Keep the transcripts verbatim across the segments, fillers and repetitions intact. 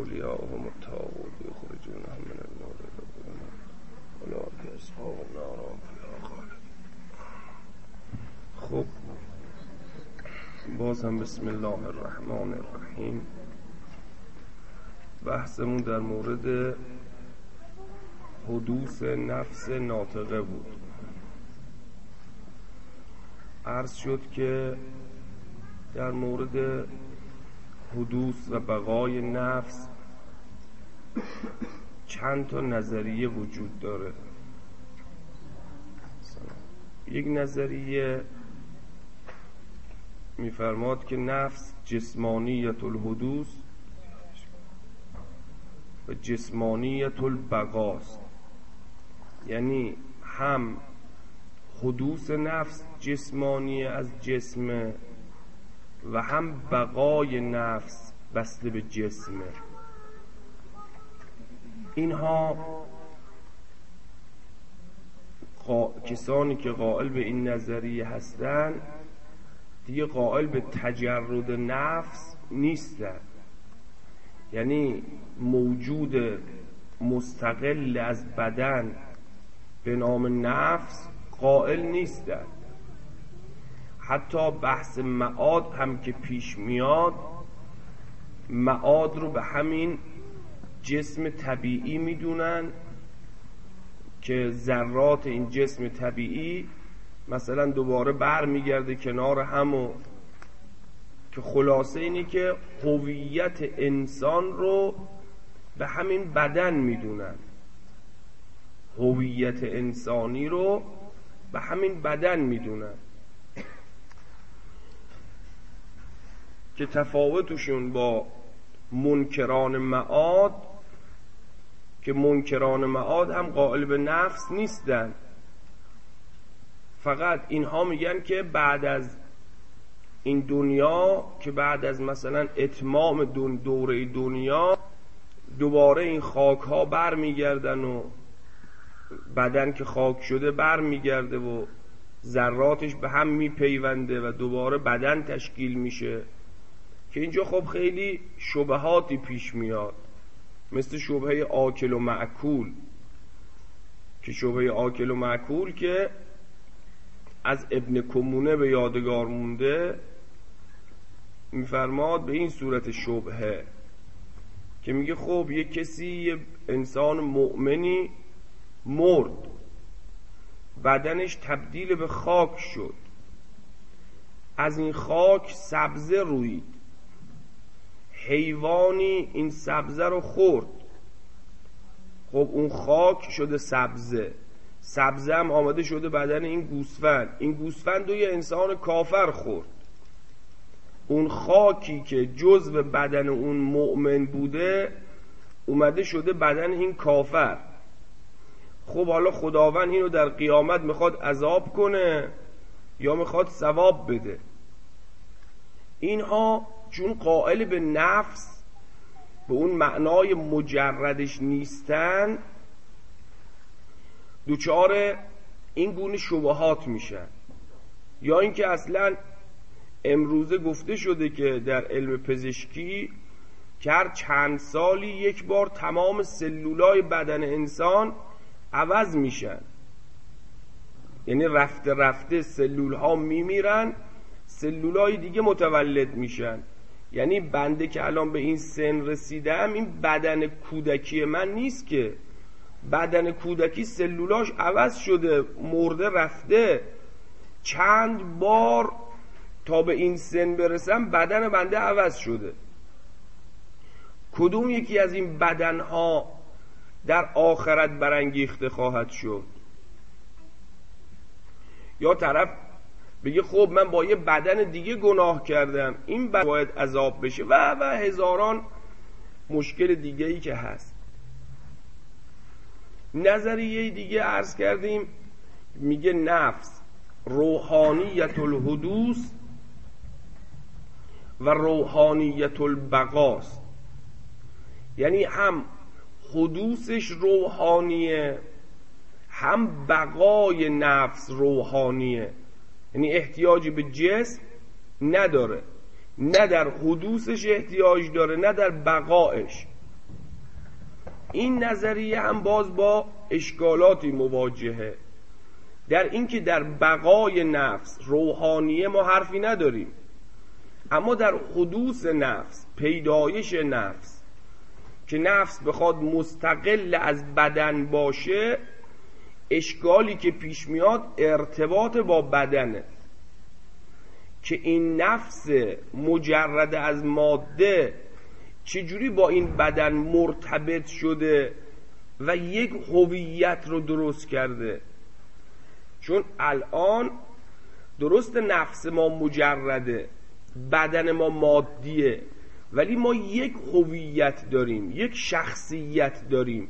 اولیاءهم الطاغوت یخرجونهم من النور الی الظلمات اولئک اصحاب النار هم فیها خالدون. خب باز هم بسم الله الرحمن الرحیم. بحثمون در مورد حدوث نفس ناطقه بود. عرض شد که در مورد حدوث و بقای نفس چند تا نظریه وجود داره. یک نظریه میفرماد که نفس جسمانیت الحدوث و جسمانیت البقاست، یعنی هم حدوث نفس جسمانی از جسمه و هم بقای نفس بسته به جسمه. اینها قا... کسانی که قائل به این نظریه هستن دیگه قائل به تجرد نفس نیستن، یعنی موجود مستقل از بدن به نام نفس قائل نیستن. حتی بحث معاد هم که پیش میاد، معاد رو به همین جسم طبیعی میدونن که ذرات این جسم طبیعی مثلا دوباره بر میگرده کنار همو، که خلاصه اینه که هویت انسان رو به همین بدن میدونن، هویت انسانی رو به همین بدن میدونن، که تفاوتشون با منکران معاد که منکران معاد هم قائل به نفس نیستن، فقط اینها میگن که بعد از این دنیا، که بعد از مثلا اتمام دون دوره دنیا دوباره این خاک ها بر میگردن و بدن که خاک شده بر میگرده و ذراتش به هم میپیونده و دوباره بدن تشکیل میشه. که اینجا خب خیلی شبهاتی پیش میاد، مثل شبهه آکل و معکول، که شبهه آکل و معکول که از ابن کمونه به یادگار مونده، میفرماد به این صورت شبهه که میگه خب یه کسی، یه انسان مؤمنی مرد، بدنش تبدیل به خاک شد، از این خاک سبزه روید، حیوانی این سبزه رو خورد، خب اون خاک شده سبزه، سبزه هم آمده شده بدن این گوسفند، این گوسفند رو یه انسان کافر خورد، اون خاکی که جزو بدن اون مؤمن بوده اومده شده بدن این کافر. خب حالا خداوند اینو در قیامت میخواد عذاب کنه یا میخواد ثواب بده؟ اینها چون قائل به نفس به اون معنای مجردش نیستن، دوچار این گونه شبهات میشن. یا اینکه اصلا امروزه گفته شده که در علم پزشکی که هر چند سالی یک بار تمام سلولای بدن انسان عوض میشن، یعنی رفته رفته سلول ها میمیرن، سلولای دیگه متولد میشن. یعنی بنده که الان به این سن رسیدم، این بدن کودکی من نیست، که بدن کودکی سلولاش عوض شده، مرده رفته، چند بار تا به این سن برسم بدن بنده عوض شده. کدوم یکی از این بدنها در آخرت برانگیخته خواهد شد؟ یا طرف بگه خب من با یه بدن دیگه گناه کردم، این باید عذاب بشه و و هزاران مشکل دیگه ای که هست. نظریه دیگه عرض کردیم، میگه نفس روحانیت الحدوث و روحانیت البقاست، یعنی هم حدوثش روحانیه هم بقای نفس روحانیه، یعنی احتیاجی به جسم نداره، نه در حدوثش احتیاج داره نه در بقایش. این نظریه هم باز با اشکالاتی مواجهه، در اینکه در بقای نفس روحانیه ما حرفی نداریم، اما در حدوث نفس، پیدایش نفس، که نفس بخواد مستقل از بدن باشه، اشکالی که پیش میاد ارتباط با بدنه، که این نفس مجرد از ماده چجوری با این بدن مرتبط شده و یک هویت رو درست کرده. چون الان درست نفس ما مجرده، بدن ما مادیه، ولی ما یک هویت داریم، یک شخصیت داریم.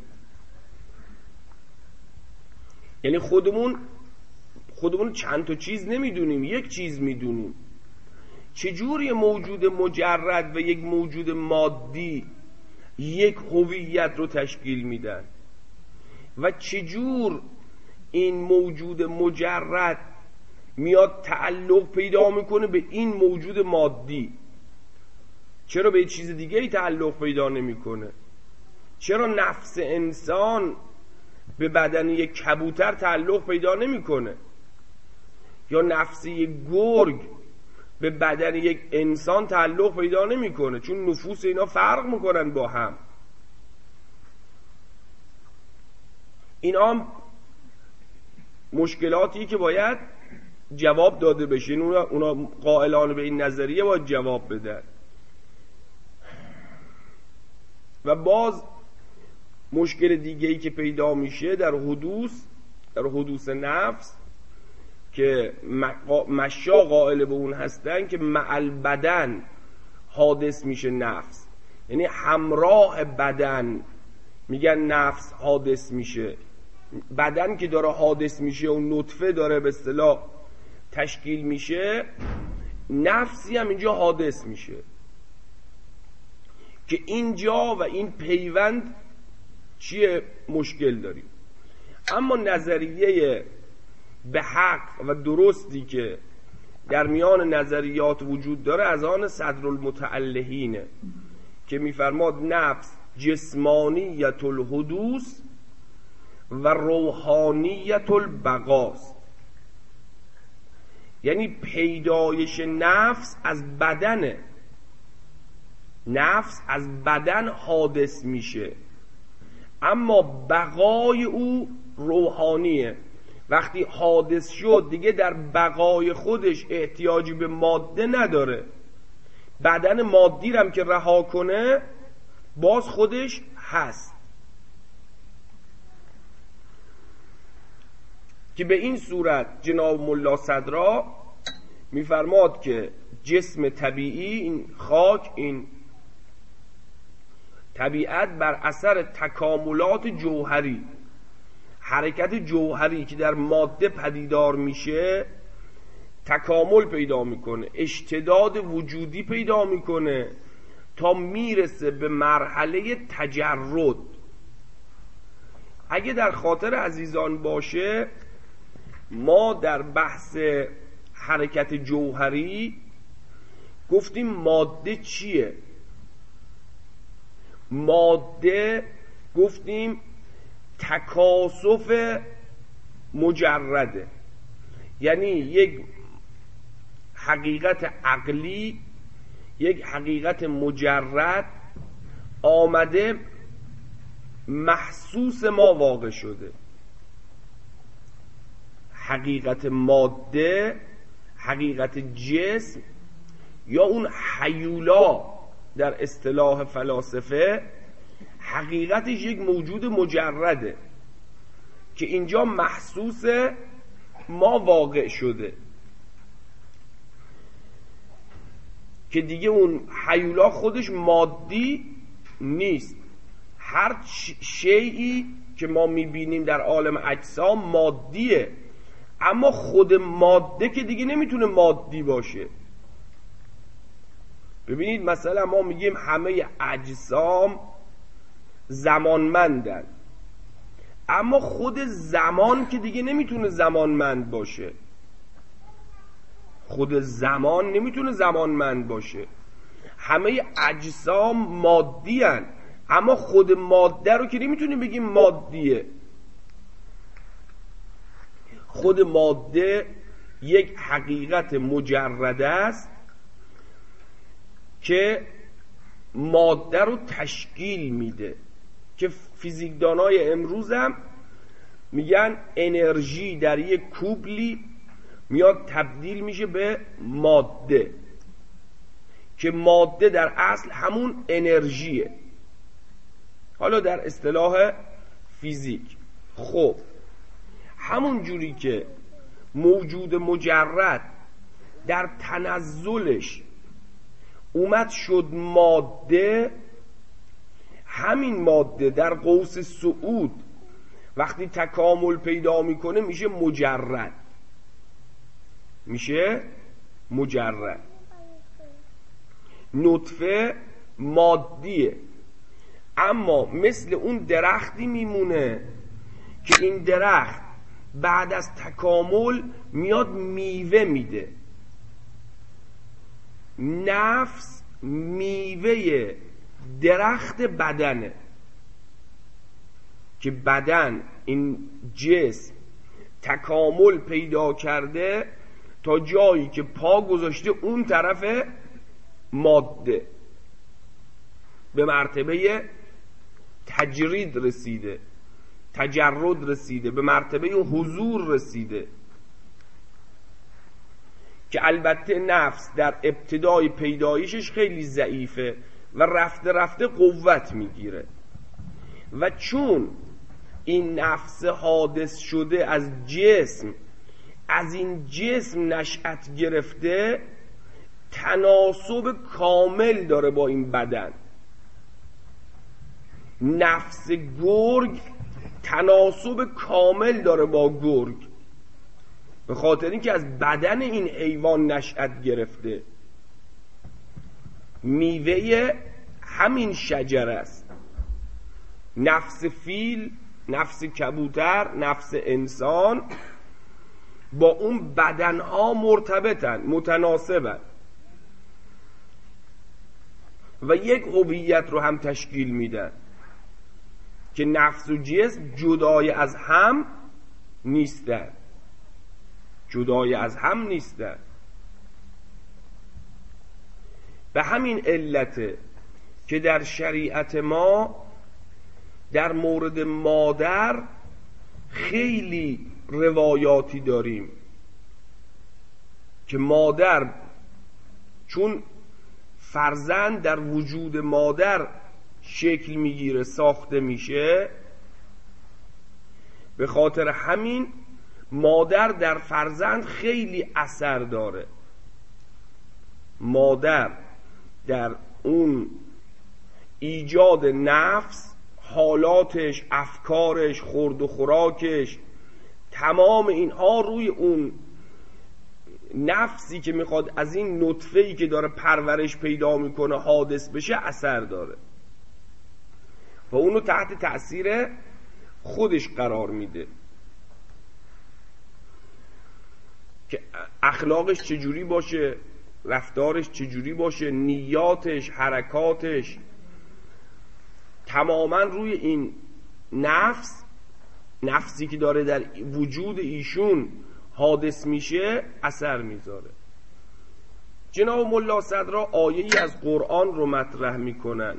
یعنی خودمون خودمون چند تا چیز نمیدونیم، یک چیز میدونیم. چجوری موجود مجرد و یک موجود مادی یک هویت رو تشکیل میدن و چجور این موجود مجرد میاد تعلق پیدا میکنه به این موجود مادی؟ چرا به چیز دیگه ای تعلق پیدا نمیکنه؟ چرا نفس انسان به بدن یک کبوتر تعلق پیدا نمیکنه؟ یا نفس یک گرگ به بدن یک انسان تعلق پیدا نمیکنه؟ چون نفوس اینا فرق میکنن با هم. اینا هم مشکلاتی که باید جواب داده بشه. اونا, اونا قائلان به این نظریه باید جواب بدن. و باز مشکل دیگه‌ای که پیدا میشه در حدوث در حدوث نفس، که مشا قائل به اون هستن که مع البدن حادث میشه نفس، یعنی همراه بدن میگن نفس حادث میشه. بدن که داره حادث میشه و نطفه داره به اصطلاح تشکیل میشه، نفسی هم اینجا حادث میشه، که اینجا و این پیوند چیه مشکل داریم. اما نظریه به حق و درستی که در میان نظریات وجود داره از آن صدرالمتعلهینه، که میفرماد نفس جسمانیت الحدوث و روحانیت البقاست. یعنی پیدایش نفس از بدنه، نفس از بدن حادث میشه، اما بقای او روحانیه. وقتی حادث شد دیگه در بقای خودش احتیاجی به ماده نداره. بدن مادی رم که رها کنه باز خودش هست. که به این صورت جناب ملا صدرا میفرماد که جسم طبیعی، این خاک، این طبیعت بر اثر تکاملات جوهری، حرکت جوهری که در ماده پدیدار میشه، تکامل پیدا میکنه، اشتداد وجودی پیدا میکنه تا میرسه به مرحله تجرد. اگه در خاطر عزیزان باشه، ما در بحث حرکت جوهری گفتیم ماده چیه؟ ماده گفتیم تکاسف مجرده، یعنی یک حقیقت عقلی، یک حقیقت مجرد آمده محسوس ما واقع شده. حقیقت ماده، حقیقت جسم، یا اون حیولا در اصطلاح فلاسفه، حقیقتش یک موجود مجرده که اینجا محسوس ما واقع شده، که دیگه اون حیولا خودش مادی نیست. هر شیئی که ما میبینیم در عالم اجسام مادیه، اما خود ماده که دیگه نمیتونه مادی باشه. ببینید مثلا ما میگیم همه اجسام زمانمندن، اما خود زمان که دیگه نمیتونه زمانمند باشه. خود زمان نمیتونه زمانمند باشه. همه اجسام مادی هن، اما خود ماده رو که نمیتونیم بگیم مادیه. خود ماده یک حقیقت مجرد است که ماده رو تشکیل میده، که فیزیکدانای امروز هم میگن انرژی در یک کوبلی میاد تبدیل میشه به ماده، که ماده در اصل همون انرژیه، حالا در اصطلاح فیزیک. خب همون جوری که موجود مجرد در تنزلش اومد شد ماده، همین ماده در قوس صعود وقتی تکامل پیدا میکنه میشه مجرد، میشه مجرد. نطفه مادیه، اما مثل اون درختی میمونه که این درخت بعد از تکامل میاد میوه میده. نفس میوه درخت بدنه، که بدن این جسم تکامل پیدا کرده تا جایی که پا گذاشته اون طرف ماده، به مرتبه تجرید رسیده، تجرد رسیده، به مرتبه حضور رسیده، که البته نفس در ابتدای پیدایشش خیلی ضعیفه و رفته رفته قوت میگیره، و چون این نفس حادث شده از جسم، از این جسم نشأت گرفته، تناسب کامل داره با این بدن. نفس گرگ تناسب کامل داره با گرگ، به خاطر اینکه از بدن این حیوان نشأت گرفته. میوه همین شجره است. نفس فیل، نفس کبوتر، نفس انسان با اون بدنها مرتبطن، متناسبن و یک هویت رو هم تشکیل میدن، که نفس و جسم جدای از هم نیستن، جدای از هم نیستن. به همین علته که در شریعت ما در مورد مادر خیلی روایاتی داریم که مادر چون فرزند در وجود مادر شکل میگیره، ساخته میشه، به خاطر همین مادر در فرزند خیلی اثر داره. مادر در اون ایجاد نفس، حالاتش، افکارش، خورد و خوراکش، تمام اینها روی اون نفسی که میخواد از این نطفه‌ای که داره پرورش پیدا میکنه حادث بشه اثر داره و اونو تحت تأثیر خودش قرار میده، که اخلاقش چجوری باشه، رفتارش چجوری باشه، نیاتش، حرکاتش، تماما روی این نفس، نفسی که داره در وجود ایشون حادث میشه اثر میذاره. جناب ملا صدرا آیه‌ای از قرآن رو مطرح میکنن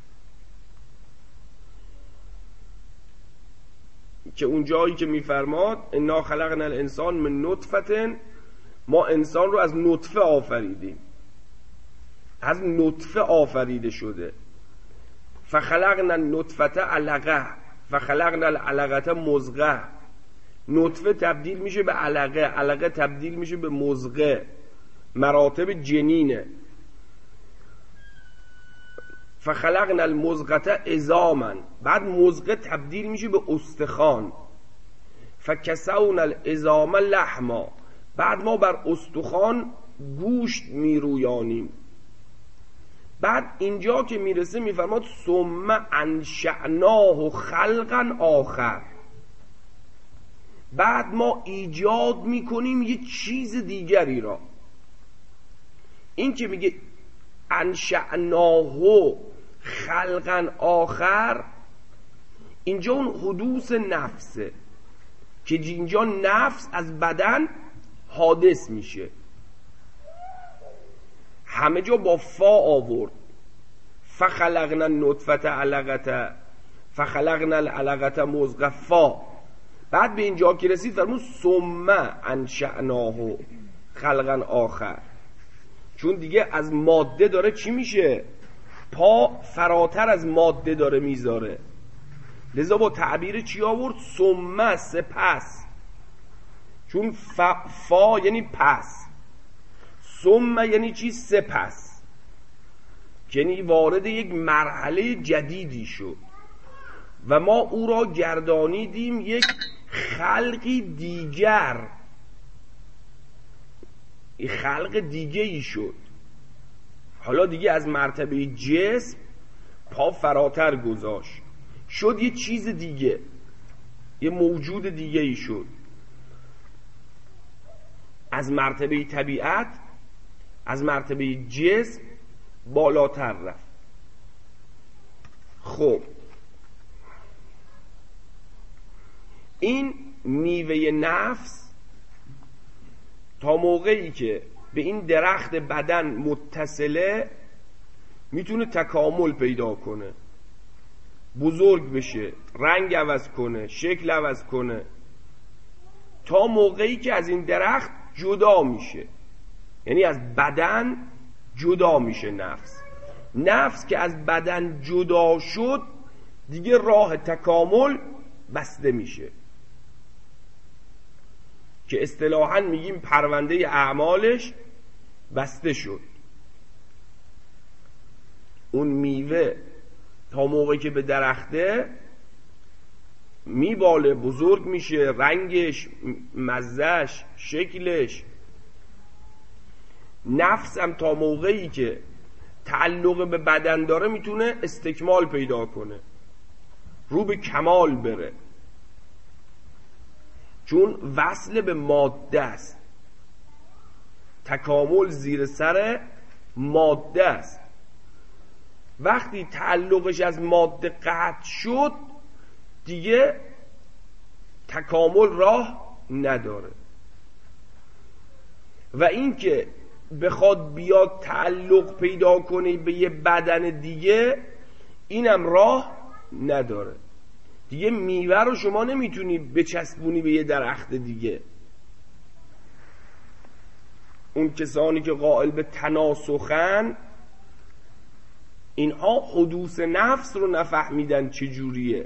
که اون جایی که میفرماد انا خلقنا الانسان من نطفه، ما انسان رو از نطفه آفریدیم، از نطفه آفریده شده. فخلقنا النطفه علقه فخلقنا العلقه مضغه، نطفه تبدیل میشه به علقه، علقه تبدیل میشه به مضغه، مراتب جنینه. فخلقنا المضغه عظاما، بعد مضغه تبدیل میشه به استخوان. فکسونا العظام لحما، بعد ما بر استخوان گوشت میرویانیم. بعد اینجا که میرسه میفرماد ثم انشأناه خلقا آخر، بعد ما ایجاد میکنیم یه چیز دیگری را. این که میگه انشأناه خلقا آخر اینجا اون حدوث نفسه که اینجا نفس از بدن حادث میشه. همه جا با فا آورد، فخلقنا النطفه علقه فخلقنا العلقه مضغه فا. بعد به اینجا که رسید فرمود ثم انشأناه خلقا آخر، چون دیگه از ماده داره چی میشه؟ پا فراتر از ماده داره میذاره، لذا با تعبیر چی آورد؟ ثم، سپس. چون فا, فا یعنی پس، ثم یعنی چی؟ سپس، یعنی وارد یک مرحله جدیدی شد و ما او را گردانیدیم یک خلقی دیگر، یک خلق دیگه ای شد. حالا دیگه از مرتبه جسم پا فراتر گذاشت، شد یه چیز دیگه، یه موجود دیگه ای شد، از مرتبه طبیعت، از مرتبه جسم بالاتر رفت. خب این میوه نفس تا موقعی که به این درخت بدن متصله میتونه تکامل پیدا کنه، بزرگ بشه، رنگ عوض کنه، شکل عوض کنه، تا موقعی که از این درخت جدا میشه، یعنی از بدن جدا میشه نفس. نفس که از بدن جدا شد دیگه راه تکامل بسته میشه، که اصطلاحاً میگیم پرونده اعمالش بسته شد. اون میوه تا موقعی که به درخته میباله، بزرگ میشه، رنگش، مزهش، شکلش. نفس هم تا موقعی که تعلق به بدن داره میتونه استکمال پیدا کنه، رو به کمال بره، چون وصل به ماده است. تکامل زیر سر ماده است. وقتی تعلقش از ماده قطع شد دیگه تکامل راه نداره. و این که بخواد بیاد تعلق پیدا کنه به یه بدن دیگه، اینم راه نداره. دیگه میوه رو شما نمیتونی بچسبونی به یه درخت دیگه. اون کسانی که قائل به تناسخن، اینها حدوث نفس رو نفهمیدن چجوریه،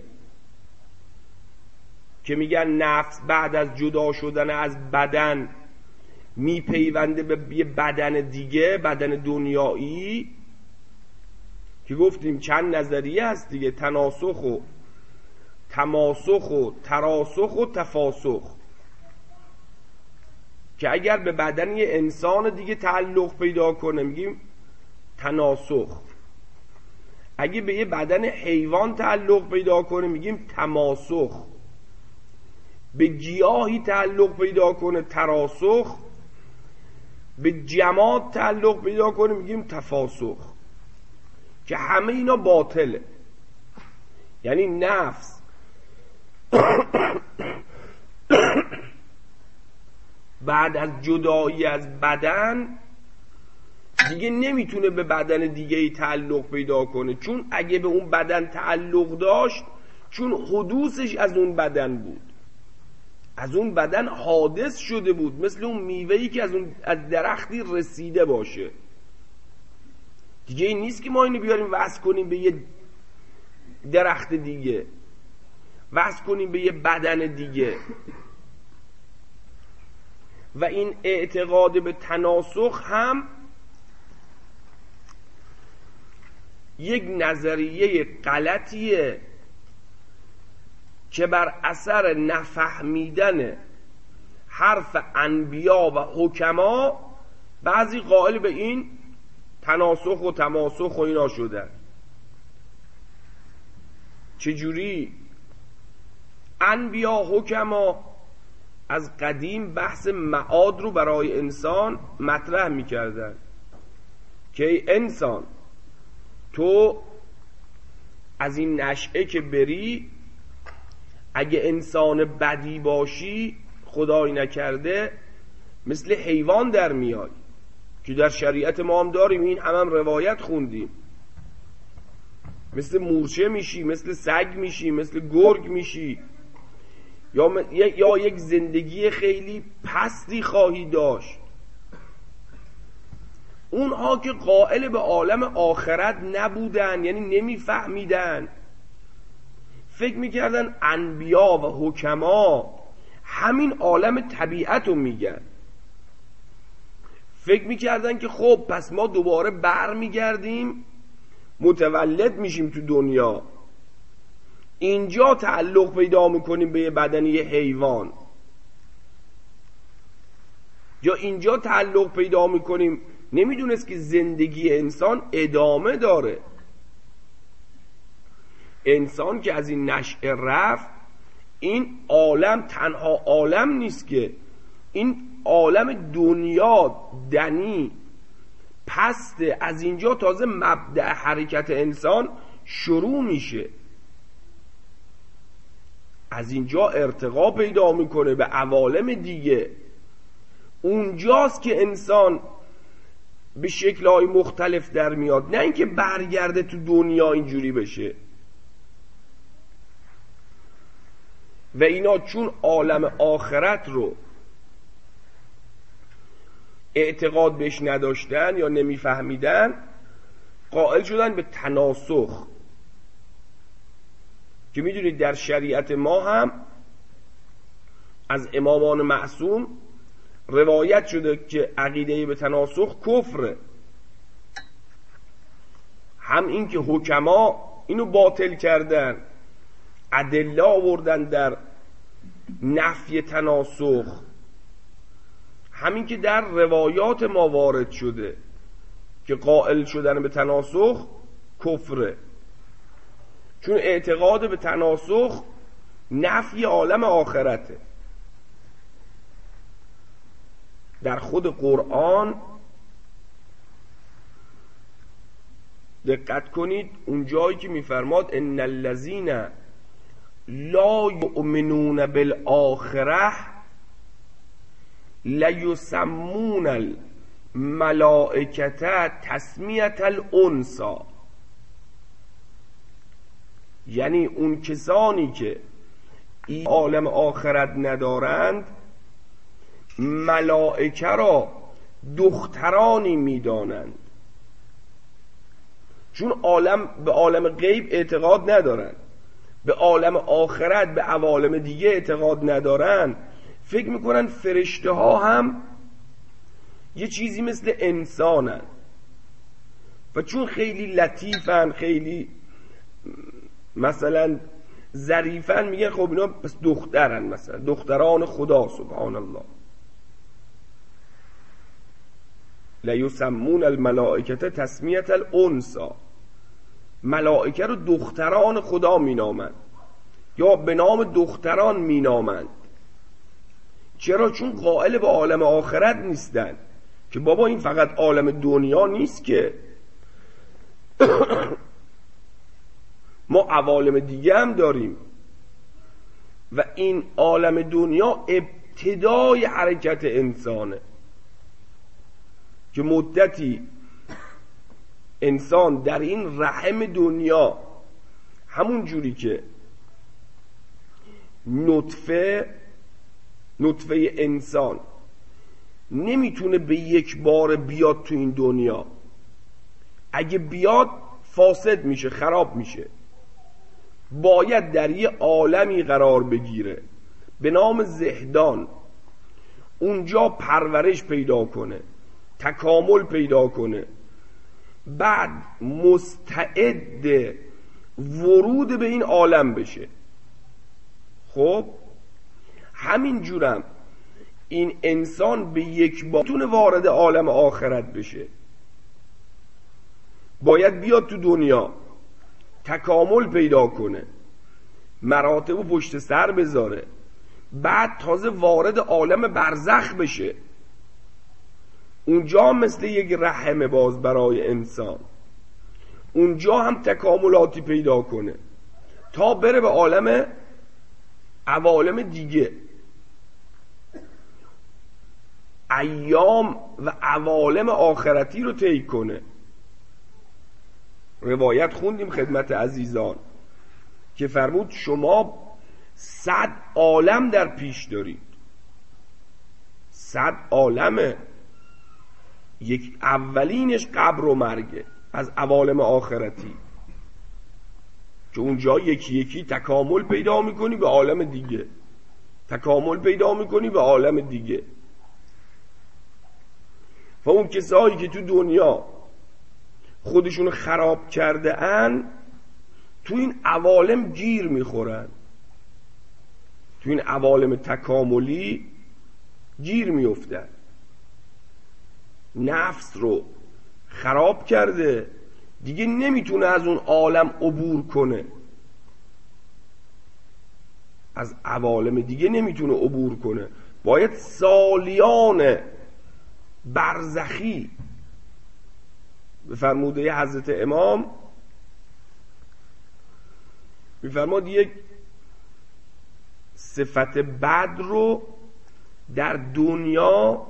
که میگن نفس بعد از جدا شدن از بدن میپیونده به یه بدن دیگه، بدن دنیایی، که گفتیم چند نظریه هست دیگه، تناسخ و تماسخ و تراسخ و تفاسخ، که اگر به بدن یه انسان دیگه تعلق پیدا کنه میگیم تناسخ، اگه به یه بدن حیوان تعلق پیدا کنه میگیم تماسخ، به گیاهی تعلق پیدا کنه تراسخ، به جماد تعلق پیدا کنه میگیم تفاسخ، که همه اینا باطله. یعنی نفس بعد از جدایی از بدن دیگه نمیتونه به بدن دیگه ای تعلق پیدا کنه، چون اگه به اون بدن تعلق داشت، چون حدوثش از اون بدن بود، از اون بدن حادث شده بود، مثل اون میوهی که از اون از درختی رسیده باشه. دیگه این نیست که ما اینو بیاریم وصل کنیم به یه درخت دیگه، وصل کنیم به یه بدن دیگه. و این اعتقاد به تناسخ هم یک نظریه غلطیه که بر اثر نفهمیدن حرف انبیا و حکما بعضی قائل به این تناسخ و تماسخ و اینا شدن. چجوری؟ انبیا حکما از قدیم بحث معاد رو برای انسان مطرح میکردن که ای انسان، تو از این نشأه که بری، اگه انسان بدی باشی خدای نکرده مثل حیوان در میای، که در شریعت ما هم داریم، این هم, هم روایت خوندیم. مثل مورچه میشی، مثل سگ میشی، مثل گرگ میشی، یا, م... یا یک زندگی خیلی پستی خواهی داشت. اونها که قائل به عالم آخرت نبودن، یعنی نمیفهمیدن، فکر میکردن انبیا و حکما همین عالم طبیعت رو میگن. فکر میکردن که خب پس ما دوباره بر میگردیم، متولد میشیم تو دنیا، اینجا تعلق پیدا میکنیم به یه بدنی حیوان، یا اینجا تعلق پیدا میکنیم. نمیدونست که زندگی انسان ادامه داره. انسان که از این نشأه رفت، این عالم تنها عالم نیست که، این عالم دنیا دنی پسته، از اینجا تازه مبدأ حرکت انسان شروع میشه، از اینجا ارتقا پیدا میکنه به عوالم دیگه. اونجاست که انسان به شکل‌های مختلف در میاد، نه اینکه برگرده تو دنیا اینجوری بشه. و اینا چون عالم آخرت رو اعتقاد بهش نداشتن یا نمیفهمیدن، قائل شدن به تناسخ، که میدونید در شریعت ما هم از امامان معصوم روایت شده که عقیده به تناسخ کفره. هم این که حکما اینو باطل کردن، ادله آوردن در نفی تناسخ، همین که در روایات ما وارد شده که قائل شدن به تناسخ کفره، چون اعتقاد به تناسخ نفی عالم آخرته. در خود قرآن دقت کنید، اون جایی که میفرماد ان الذین لا یؤمنون بالآخره لیسمون الملائکه تسمیة الانثی، یعنی اون کسانی که این عالم آخرت ندارند ملائکه را دخترانی میدانند، چون عالم به عالم غیب اعتقاد ندارند، به عالم آخرت به عوالم دیگه اعتقاد ندارند، فکر میکنن فرشته ها هم یه چیزی مثل انسانن، و چون خیلی لطیفن، خیلی مثلا ظریفن، میگن خب اینا پس دخترن، مثلا دختران خدا سبحان الله. لیسمون الملائکه تسمیة الانثی، ملائکه رو دختران خدا مینامند یا به نام دختران مینامند. چرا؟ چون قائل به عالم آخرت نیستن، که بابا این فقط عالم دنیا نیست که ما عوالم دیگه هم داریم، و این عالم دنیا ابتدای حرکت انسانه، که مدتی انسان در این رحم دنیا، همون جوری که نطفه نطفه انسان نمیتونه به یک بار بیاد تو این دنیا، اگه بیاد فاسد میشه، خراب میشه، باید در یه عالمی قرار بگیره به نام زهدان، اونجا پرورش پیدا کنه، تکامل پیدا کنه، بعد مستعد ورود به این عالم بشه. خب همین جورم این انسان به یک بار تونه وارد عالم آخرت بشه، باید بیاد تو دنیا، تکامل پیدا کنه، مراتب و پشت سر بذاره، بعد تازه وارد عالم برزخ بشه. اونجا مثل یک رحم باز برای انسان، اونجا هم تکاملاتی پیدا کنه تا بره به عالم عوالم دیگه، ایام و عوالم آخرتی رو طی کنه. روایت خوندیم خدمت عزیزان که فرمود شما صد عالم در پیش دارید، صد عالمه، یک اولینش قبر و مرگه از عوالم آخرتی، که اونجا یکی یکی تکامل پیدا میکنی به عالم دیگه، تکامل پیدا میکنی به عالم دیگه. و اون کسایی که تو دنیا خودشون خراب کرده ان تو این عوالم گیر میخورن، تو این عوالم تکاملی گیر میفتن. نفس رو خراب کرده دیگه نمیتونه از اون عالم عبور کنه، از عوالم دیگه نمیتونه عبور کنه، باید سالیان برزخی به فرموده حضرت امام میفرماد یک صفت بد رو در دنیا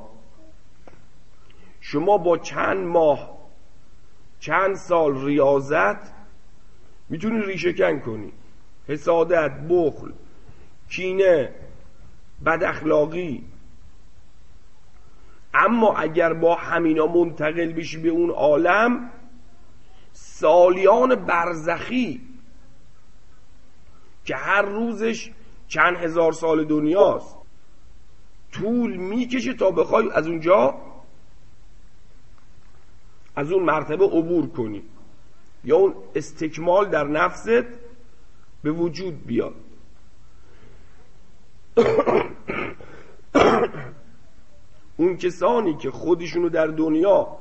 شما با چند ماه چند سال ریاضت میتونی ریشه کن کنی. حسادت، بخل، کینه، بد اخلاقی. اما اگر با همینا منتقل بشی به اون عالم، سالیان برزخی که هر روزش چند هزار سال دنیاست، طول میکشه تا بخوای از اونجا، از اون مرتبه عبور کنی یا اون استکمال در نفست به وجود بیاد. اون کسانی که خودشونو در دنیا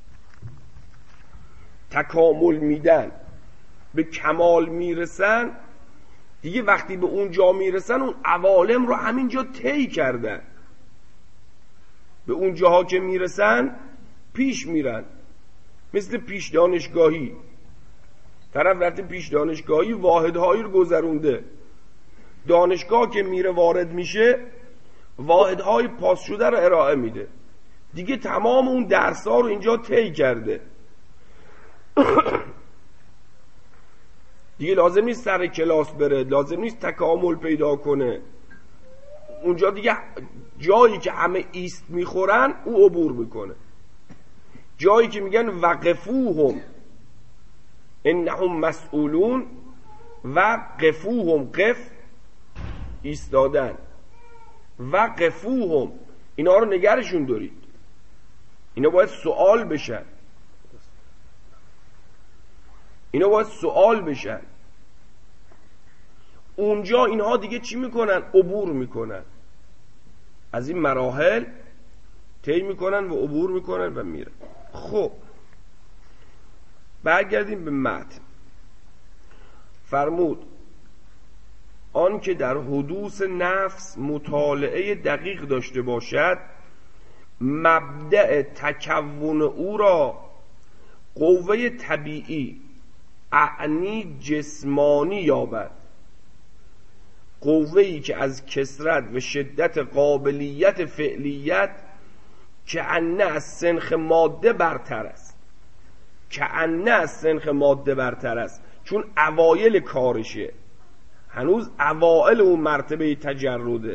تکامل میدن، به کمال میرسن، دیگه وقتی به اون جا میرسن اون عوالم رو همینجا طی کردن، به اون جاها که میرسن پیش میرن. مثل پیش دانشگاهی، طرف رفته پیش دانشگاهی واحدهایی رو گذرونده، دانشگاه که میره وارد میشه واحدهای پاس شده رو ارائه میده، دیگه تمام اون درس‌ها رو اینجا طی کرده. دیگه لازم نیست سر کلاس بره، لازم نیست تکامل پیدا کنه، اونجا دیگه جایی که همه ایست میخورن او عبور میکنه. جایی که میگن وقفوهم انهم مسئولون، وقفوهم، قف ایستادن، وقفوهم اینا رو نگرشون دارید، اینا باید سوال بشن، اینا باید سوال بشن. اونجا اینها دیگه چی میکنن؟ عبور میکنن، از این مراحل طی میکنن و عبور میکنن و میرن. خب برگردیم به متن. فرمود آن که در حدوث نفس مطالعه دقیق داشته باشد، مبدأ تکون او را قوه طبیعی اعنی جسمانی یابد، قوه‌ای که از کثرت و شدت قابلیت فعلیت که انه از سنخ ماده برتر است، که انه از سنخ ماده برتر است، چون اوایل کارشه، هنوز اوائل اون مرتبه تجرده.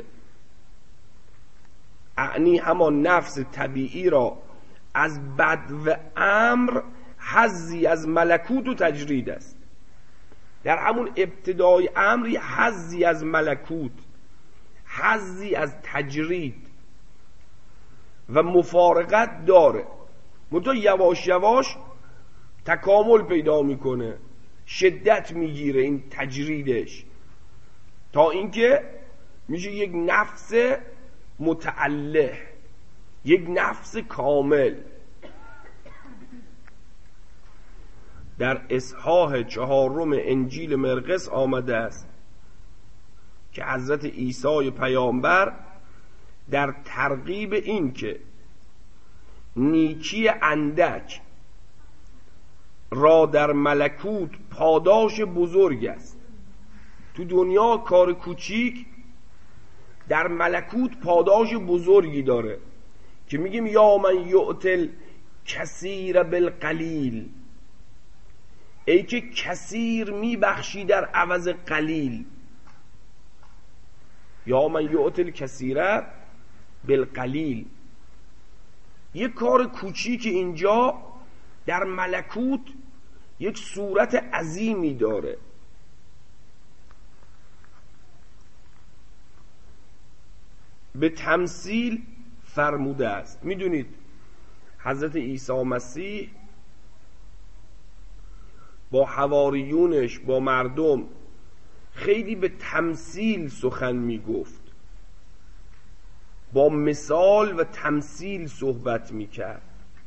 اعنی همان نفس طبیعی را از بد و امر حظی از ملکوت و تجرید است. در همون ابتدای امری حظی از ملکوت، حظی از تجرید و مفارقت داره، منتها یواش یواش تکامل پیدا میکنه، شدت میگیره این تجریدش، تا اینکه میشه یک نفس متعله، یک نفس کامل. در اصحاح چهارم انجیل مرقس آمده است که حضرت عیسی پیامبر در ترغیب این که نیکی اندک را در ملکوت پاداش بزرگ است. تو دنیا کار کوچیک در ملکوت پاداش بزرگی داره که میگیم یا من یعطل کثیر بالقلیل، ای که کثیر میبخشی در عوض قلیل. یا من یعطل کثیر بالقلیل، یک کار کوچیک اینجا در ملکوت یک صورت عظیمی داره. به تمثیل فرموده است. میدونید حضرت عیسی مسیح با حواریونش، با مردم خیلی به تمثیل سخن میگفت، با مثال و تمثیل صحبت میکرد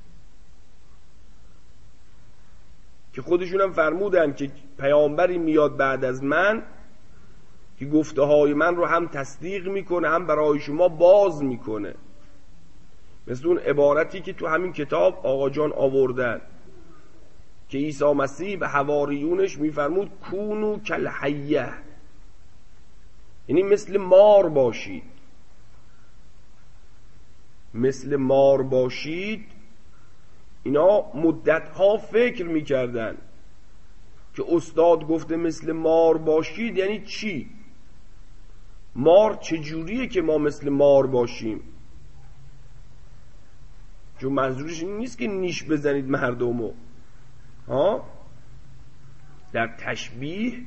که خودشون هم فرمودن که پیامبری میاد بعد از من که گفته های من رو هم تصدیق میکنه هم برای شما باز میکنه، مثل اون عبارتی که تو همین کتاب آقا جان آوردن که عیسی مسیح به حواریونش میفرمود کونو کالحیه، یعنی مثل مار باشید. مثل مار باشید، اینا مدتها فکر میکردن که استاد گفته مثل مار باشید یعنی چی؟ مار چجوریه که ما مثل مار باشیم؟ چون منظورش این نیست که نیش بزنید مردمو. ها؟ در تشبیه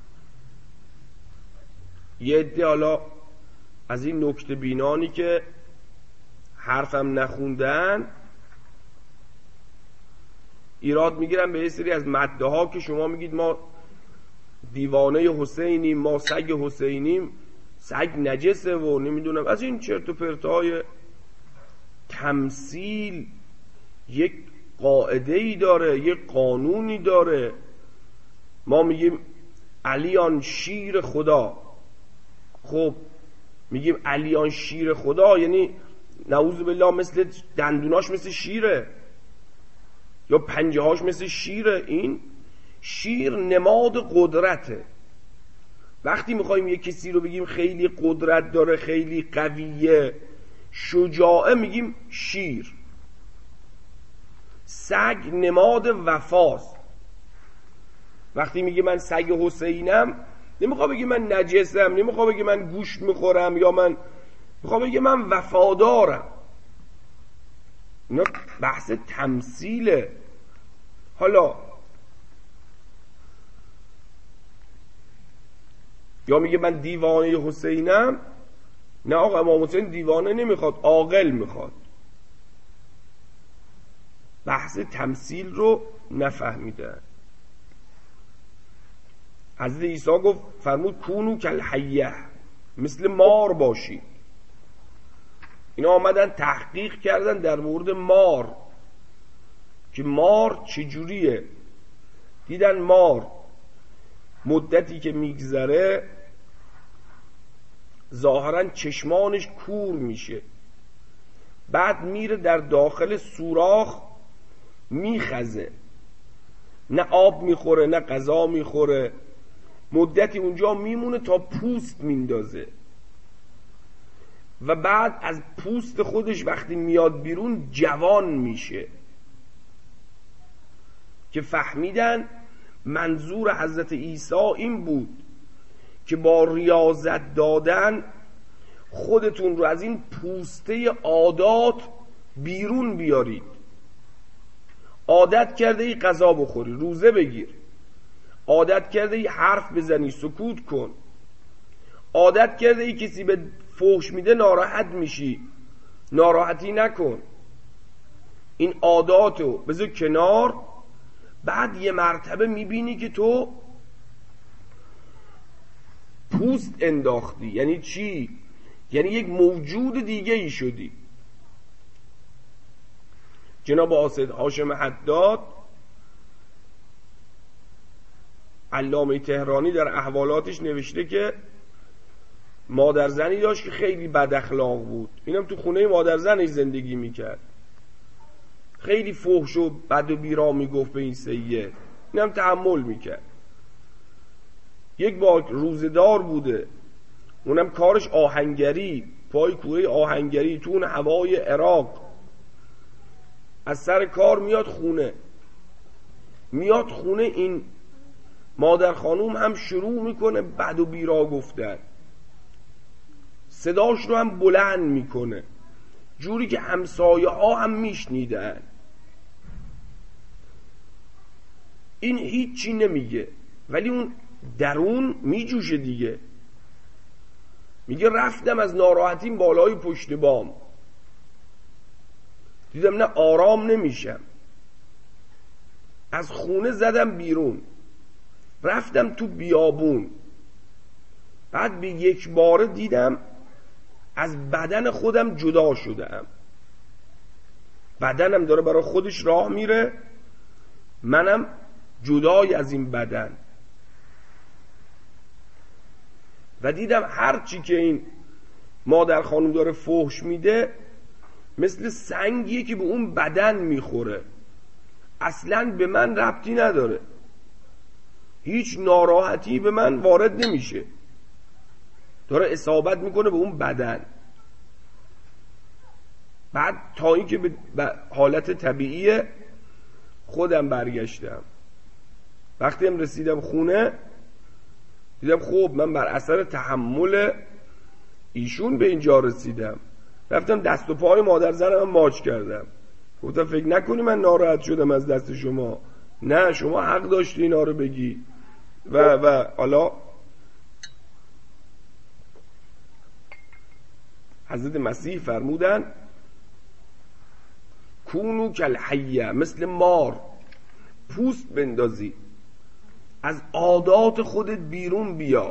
یه عده حالا از این نکته بینانی که حرفم نخوندن ایراد میگیرن به یه سری از مده ها که شما میگید ما دیوانه حسینیم، ما سگ حسینیم، سگ نجسه و نمیدونم از این چرت و پرتای. تمثیل یک قاعده ای داره، یک قانونی داره. ما میگیم علیان شیر خدا، خب میگیم علیان شیر خدا یعنی نعوذ بالله مثل دندوناش مثل شیره یا پنجه هاش مثل شیره. این شیر نماد قدرته. وقتی میخوایم یک کسی رو بگیم خیلی قدرت داره، خیلی قویه، شجاعه، میگیم شیر. سگ نماد وفاست. وقتی میگه من سگ حسینم نمیخواد بگه من نجسم، نمیخواد بگه من گوشت میخورم، یا من میخواد بگه من وفادارم. اینا بحث تمثیله. حالا یا میگه من دیوانه حسینم، نه آقا امام حسین دیوانه نمیخواد، عاقل میخواد. بحث تمثیل رو نفهمیدن. حضرت عیسی گفت فرمود کونو کالحیه، مثل مار باشید. اینا آمدن تحقیق کردن در مورد مار که مار چجوریه. دیدن مار مدتی که میگذره ظاهرا چشمانش کور میشه، بعد میره در داخل سوراخ میخزه، نه آب میخوره نه غذا میخوره، مدتی اونجا میمونه تا پوست میندازه و بعد از پوست خودش وقتی میاد بیرون جوان میشه. که فهمیدن منظور حضرت عیسی این بود که با ریاضت دادن خودتون رو از این پوسته عادات بیرون بیارید. عادت کرده ای غذا بخوری، روزه بگیر. عادت کرده ای حرف بزنی، سکوت کن. عادت کرده ای کسی به فحش میده ناراحت میشی، ناراحتی نکن. این عاداتو بذار کنار. بعد یه مرتبه میبینی که تو پوست انداختی. یعنی چی؟ یعنی یک موجود دیگه ای شدی. جناب آسد هاشم حداد علامه تهرانی در احوالاتش نوشته که مادر زنی داشت که خیلی بد اخلاق بود. اینم تو خونه مادر زنش زندگی میکرد. خیلی فحش و بد و بیرا میگفت به این سید، اینم تحمل میکرد. یک بار روزدار بوده، اونم کارش آهنگری، پای کوه آهنگری تو اون هوای عراق، از سر کار میاد خونه میاد خونه این مادر خانوم هم شروع میکنه بد و بیرا گفتن، صداش رو هم بلند میکنه جوری که همسایه ها هم میشنیدن. این هیچی نمیگه ولی اون درون میجوشه دیگه. میگه رفتم از ناراحتیم بالای پشت بام، دیدم نه آرام نمیشم، از خونه زدم بیرون، رفتم تو بیابون، بعد به یک باره دیدم از بدن خودم جدا شدم، بدنم داره برای خودش راه میره، منم جدای از این بدن. و دیدم هر چی که این مادر خانم داره فحش میده مثل سنگیه که به اون بدن میخوره، اصلاً به من ربطی نداره، هیچ ناراحتی به من وارد نمیشه، داره اصابت میکنه به اون بدن. بعد تا این که به حالت طبیعی خودم برگشتم، وقتی هم رسیدم خونه دیدم خب من بر اثر تحمل ایشون به اینجا رسیدم، رفتم دست و پای مادر زنم ماچ کردم، گفتم فکر نکنی من ناراحت شدم از دست شما، نه شما حق داشتی اینا رو بگی. و و حالا حضرت مسیح فرمودن کونو کالحیه، مثل مار پوست بندازی، از عادات خودت بیرون بیا.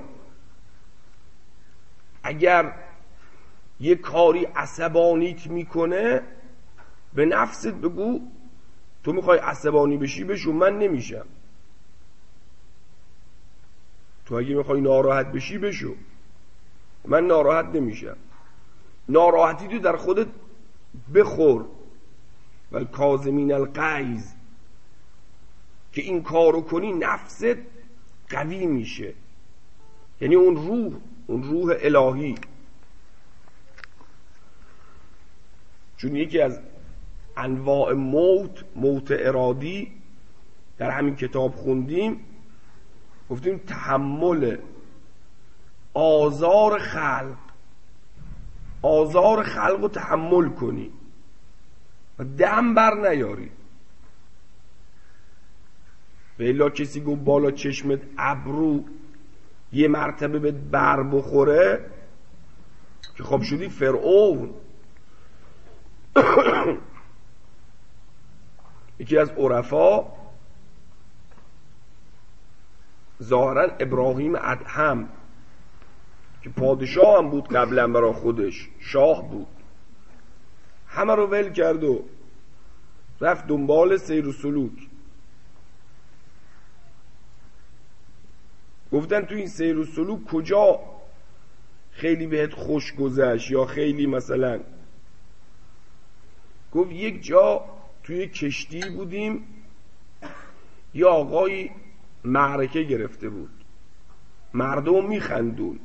اگر یه کاری عصبانیت میکنه به نفست بگو تو میخوای عصبانی بشی بشو، من نمیشم. تو اگه میخوای ناراحت بشی بشو، من ناراحت نمیشم. ناراحتی تو در خودت بخور، و کاظمین الغیظ، که این کارو کنی نفست قوی میشه، یعنی اون روح، اون روح الهی. چون یکی از انواع موت، موت ارادی، در همین کتاب خوندیم، گفتیم تحمل آزار خلق، آزار خلق رو تحمل کنی و دم بر نیاری. به الا کسی گفت بالا چشمت ابرو یه مرتبه بهت بر بخوره که خب شدی فرعون. یکی از عرفا ظاهرا ابراهیم ادهم که پادشاه هم بود قبلا، برای خودش شاه بود، همه رو ول کرد و رفت دنبال سیر و سلوک. گفتن تو این سیر و سلوک کجا خیلی بهت خوش گذشت یا خیلی مثلا؟ گفت یک جا توی کشتی بودیم، یه آقایی معرکه گرفته بود، مردم میخندوند،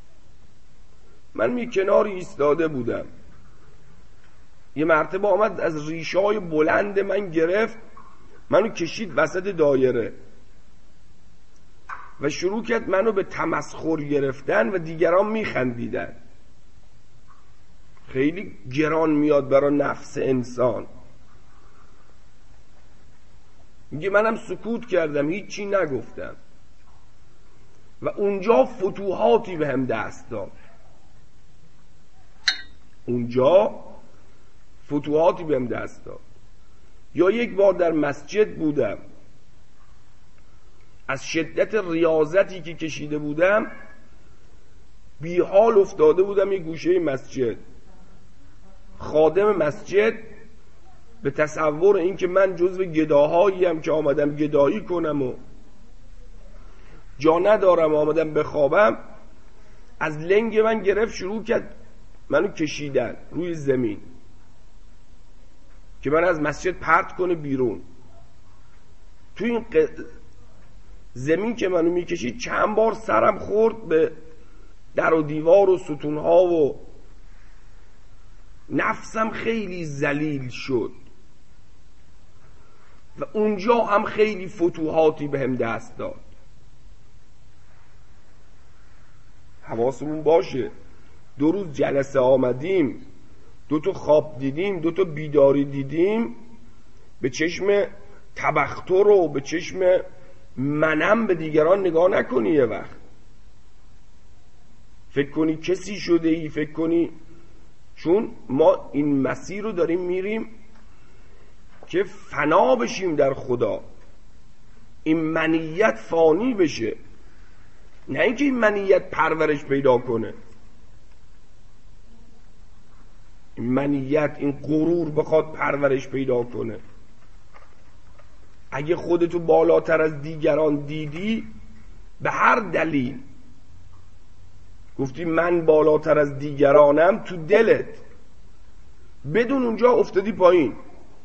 من می کنار ایستاده بودم، یه مرتبه آمد از ریشای بلند من گرفت، منو کشید وسط دایره و شروع کرد منو به تمسخر گرفتن و دیگران میخندیدن. خیلی گران میاد برای نفس انسان. میگه منم سکوت کردم، هیچی نگفتم و اونجا فتوحاتی به هم دست داد، اونجا فتوحاتی به هم دست داد. یا یک بار در مسجد بودم، از شدت ریاضتی که کشیده بودم بی حال افتاده بودم یه گوشه مسجد. خادم مسجد به تصور این که من جزو گداهایی هم که آمدم گدایی کنم و جا ندارم آمدم بخوابم، از لنگ من گرفت شروع کرد منو کشیدن روی زمین. که من از مسجد پرت کنه بیرون. تو این ق... زمین که منو میکشید چند بار سرم خورد به در و دیوار و ستونها و نفسم خیلی ذلیل شد و اونجا هم خیلی فتوحاتی بهم دست داد. حواسمون باشه، دو روز جلسه آمدیم، دو تا خواب دیدیم، دو تا بیداری دیدیم، به چشم تبختر و به چشم منم به دیگران نگاه نکنی. یه وقت فکر کنی کسی شده ای، فکر کنی، چون ما این مسیر رو داریم میریم که فنا بشیم در خدا، این منیت فانی بشه، نه اینکه این منیت پرورش پیدا کنه. این منیت، این غرور بخواد پرورش پیدا کنه. اگه خودتو بالاتر از دیگران دیدی، به هر دلیل گفتی من بالاتر از دیگرانم، تو دلت بدون اونجا افتادی پایین.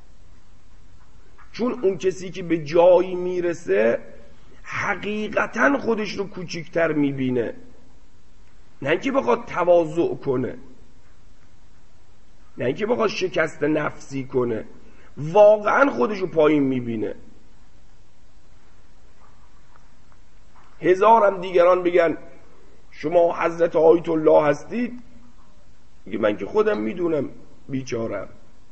چون اون کسی که به جایی میرسه حقیقتا خودش رو کوچکتر میبینه، نه اینکه بخواد تواضع کنه، نه اینکه بخواد شکست نفسی کنه، واقعا خودش رو پایین میبینه. هزارم دیگران بگن شما حضرت آیت الله هستید، میگه من که خودم میدونم بیچارم.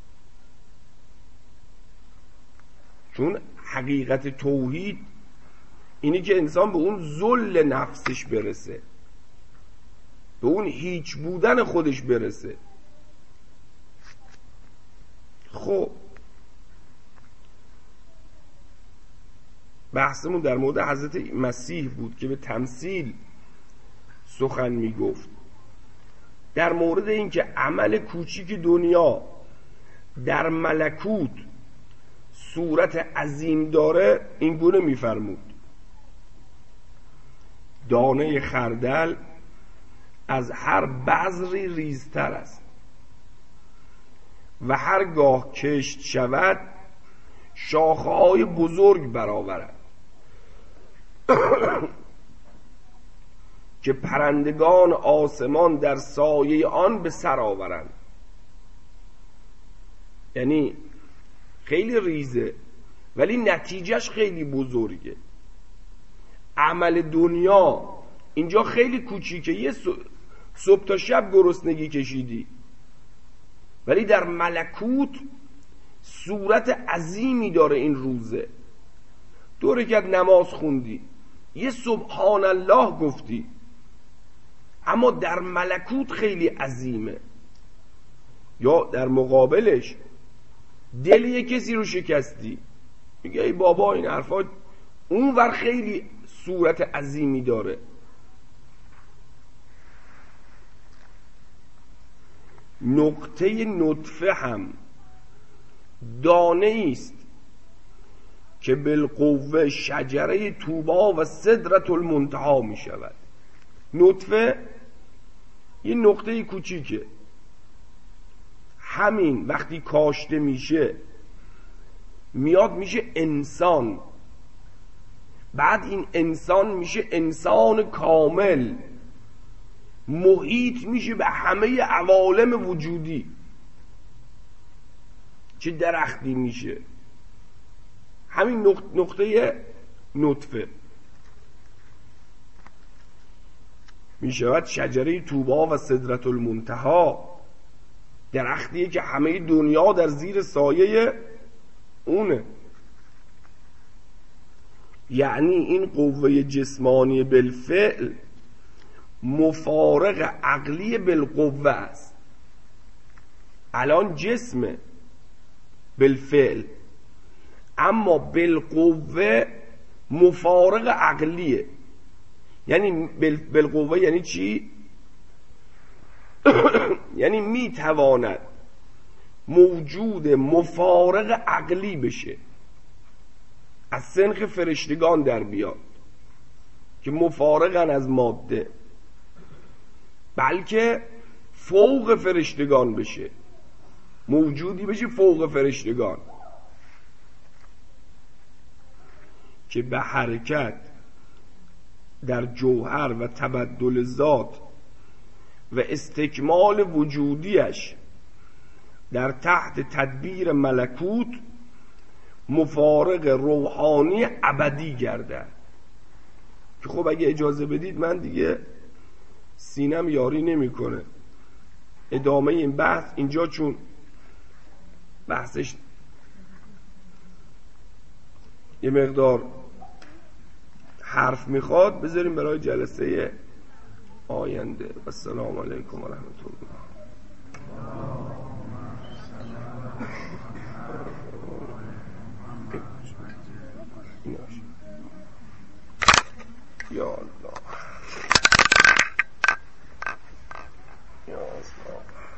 چون حقیقت توحید اینی که انسان به اون ذل نفسش برسه، به اون هیچ بودن خودش برسه. خب بحثمون در مورد حضرت مسیح بود که به تمثیل سخن میگفت، در مورد این که عمل کوچیک دنیا در ملکوت صورت عظیم داره. این گونه میفرمود دانه خردل از هر بذری ریزتر است و هرگاه کشت شود شاخه‌های بزرگ برآورد که پرندگان آسمان در سایه آن به سر آورند. یعنی خیلی ریزه ولی نتیجهش خیلی بزرگه. عمل دنیا اینجا خیلی کوچیکه، یه صبح تا شب گرسنگی کشیدی، ولی در ملکوت صورت عظیمی داره. این روزه دو رکعت نماز خوندی، یه سبحان الله گفتی، اما در ملکوت خیلی عظیمه. یا در مقابلش دل یه کسی رو شکستی، میگه ای بابا این حرفا، اون ور خیلی صورت عظیمی داره. نقطه نطفه هم دانه است که بالقوه شجره طوبا و سدرة المنتهی می شود. نطفه یه نقطه کوچیکه، همین وقتی کاشته میشه میاد میشه انسان، بعد این انسان میشه انسان کامل، محیط میشه به همه عوالم وجودی. چه درختی میشه، همین نقطه نطفه میشود شجره طوبا و سدرة المنتهی، درختیه که همه دنیا در زیر سایه اونه. یعنی این قوه جسمانی بالفعل مفارق عقلی بالقوه است. الان جسمه بالفعل، اما بالقوه مفارق عقلیه. یعنی بالقوه یعنی چی؟ یعنی میتواند موجود مفارق عقلی بشه، از سنخ فرشتگان در بیاد که مفارقن از ماده، بلکه فوق فرشتگان بشه. موجودی بشه فوق فرشتگان که به حرکت در جوهر و تبدل ذات و استکمال وجودیش در تحت تدبیر ملکوت مفارق روحانی ابدی گرده. که خب اگه اجازه بدید من دیگه سینم یاری نمیکنه ادامه این بحث اینجا، چون بحثش یه مقدار حرف میخواد، بذاریم برای جلسه آینده. السلام علیکم و رحمت الله. یا الله.